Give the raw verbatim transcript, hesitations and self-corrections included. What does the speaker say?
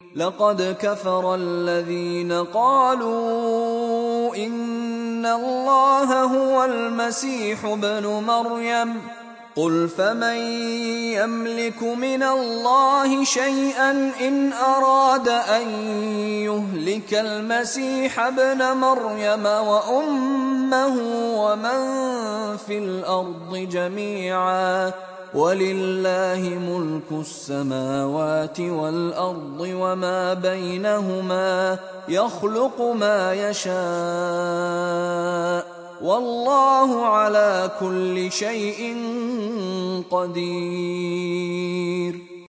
لقد كفر الذين قالوا إن الله هو المسيح ابن مريم قل فمن يملك من الله شيئا إن أراد أن يهلك المسيح ابن مريم وأمه ومن في الأرض جميعا ولله ملك السماوات والأرض وما بينهما يخلق ما يشاء والله على كل شيء قدير.